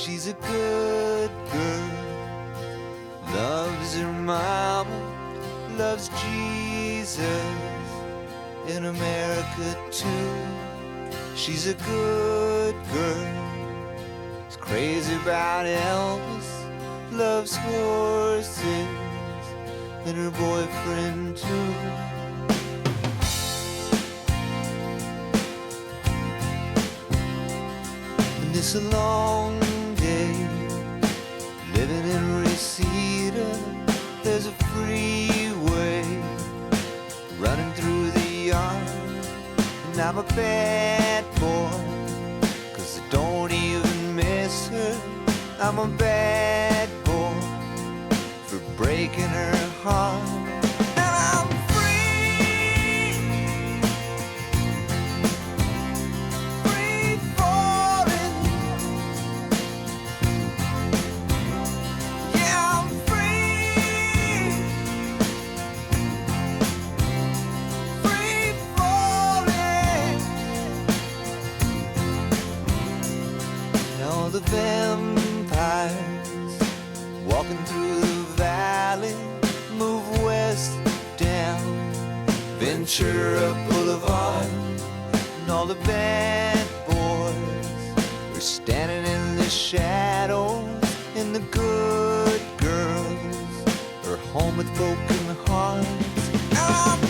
She's a good girl, loves her mama, loves Jesus, in America too. She's a good girl, is crazy about Elvis, loves horses, and her boyfriend too. And it's a long day living in Reseda. There's a freeway running through the yard, and I'm a bad boy, 'cause I don't even miss her. I'm a bad boy for breaking her heart. And I'm free, free falling. Yeah, I'm free, free falling. Now the vampires walking through the valley move west down Ventura Boulevard, and all the bad boys are standing in the shadows, and the good girls are home with broken hearts. And I'm